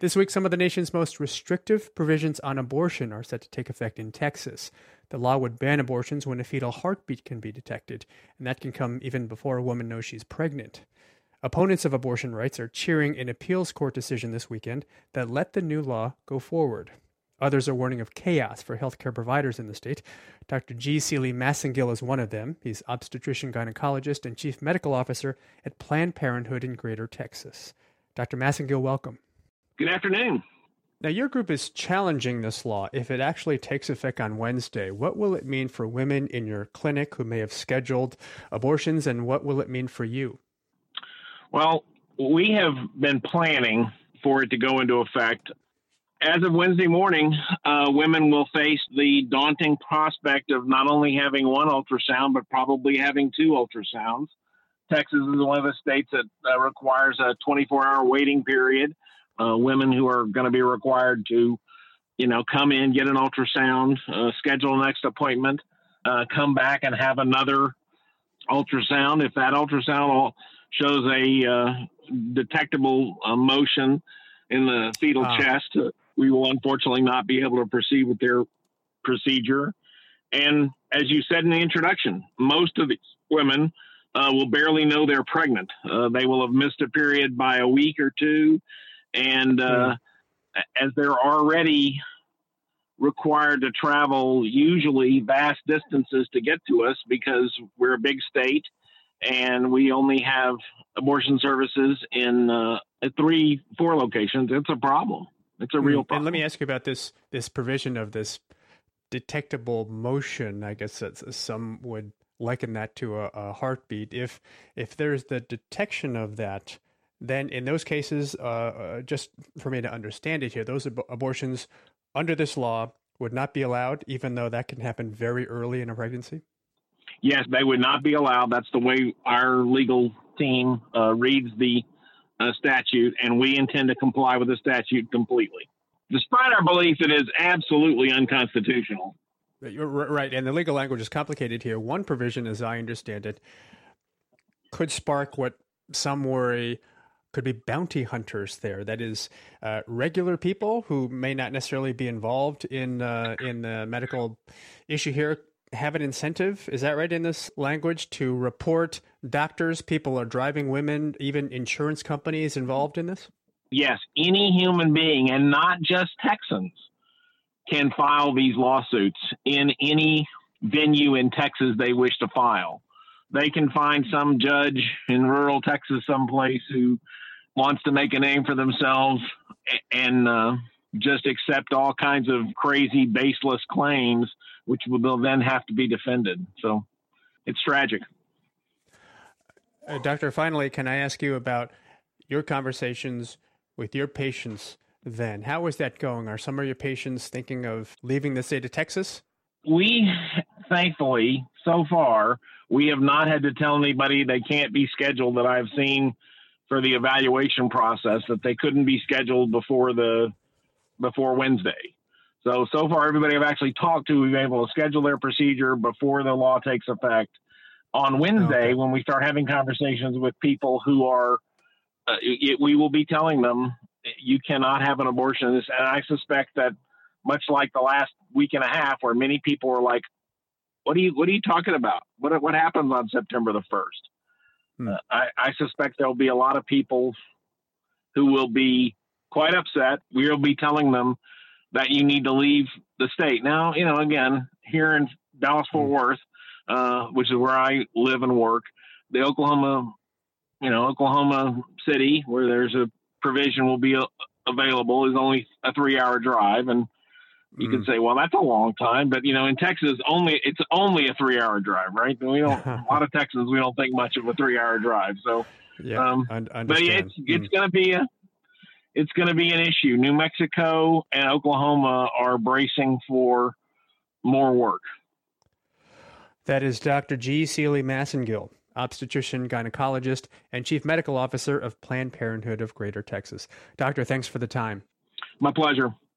This week, some of the nation's most restrictive provisions on abortion are set to take effect in Texas. The law would ban abortions when a fetal heartbeat can be detected, and that can come even before a woman knows she's pregnant. Opponents of abortion rights are cheering an appeals court decision this weekend that let the new law go forward. Others are warning of chaos for healthcare providers in the state. Dr. G. Seeley Massengill is one of them. He's obstetrician gynecologist and chief medical officer at Planned Parenthood in Greater Texas. Dr. Massengill, welcome. Good afternoon. Now, your group is challenging this law. If it actually takes effect on Wednesday, what will it mean for women in your clinic who may have scheduled abortions, and what will it mean for you? Well, we have been planning for it to go into effect. As of Wednesday morning, women will face the daunting prospect of not only having one ultrasound, but probably having two ultrasounds. Texas is one of the states that requires a 24-hour waiting period. Women who are going to be required to, come in, get an ultrasound, schedule an next appointment, come back and have another ultrasound. If that ultrasound shows a detectable motion in the fetal chest, we will unfortunately not be able to proceed with their procedure. And as you said in the introduction, most of these women will barely know they're pregnant. They will have missed a period by a week or two. And as they're already required to travel usually vast distances to get to us because we're a big state and we only have abortion services in 3-4 locations, it's a problem. It's a real problem. And let me ask you about this provision of this detectable motion. I guess that some would liken that to a heartbeat. If there's the detection of that, then in those cases, just for me to understand it here, those abortions under this law would not be allowed, even though that can happen very early in a pregnancy? Yes, they would not be allowed. That's the way our legal team reads the statute, and we intend to comply with the statute completely, despite our belief it is absolutely unconstitutional. You're right, and the legal language is complicated here. One provision, as I understand it, could spark what some worry could be bounty hunters there. That is, regular people who may not necessarily be involved in the medical issue here have an incentive, is that right, in this language, to report doctors, people are driving women, even insurance companies involved in this? Yes, any human being, and not just Texans, can file these lawsuits in any venue in Texas they wish to file. They can find some judge in rural Texas someplace who wants to make a name for themselves and just accept all kinds of crazy, baseless claims, which will then have to be defended. So it's tragic. Doctor, finally, can I ask you about your conversations with your patients then? How is that going? Are some of your patients thinking of leaving the state of Texas? We, thankfully, so far, we have not had to tell anybody they can't be scheduled that I've seen for the evaluation process, that they couldn't be scheduled before Wednesday. So far, everybody I've actually talked to, we've been able to schedule their procedure before the law takes effect. On Wednesday, when we start having conversations with people who are, we will be telling them, you cannot have an abortion. And I suspect that much like the last week and a half, where many people were like, what are you talking about? What happens on September the 1st? I suspect there'll be a lot of people who will be quite upset. We'll be telling them that you need to leave the state. Now, again, here in Dallas-Fort Worth, which is where I live and work, the Oklahoma City, where there's a provision will be available, is only a 3-hour drive. And you can say, well, that's a long time, but in Texas, it's only a 3-hour drive, right? A lot of Texans, we don't think much of a 3-hour drive. So, but it's going to be an issue. New Mexico and Oklahoma are bracing for more work. That is Dr. G. Seeley Massengill, obstetrician, gynecologist, and chief medical officer of Planned Parenthood of Greater Texas. Doctor, thanks for the time. My pleasure.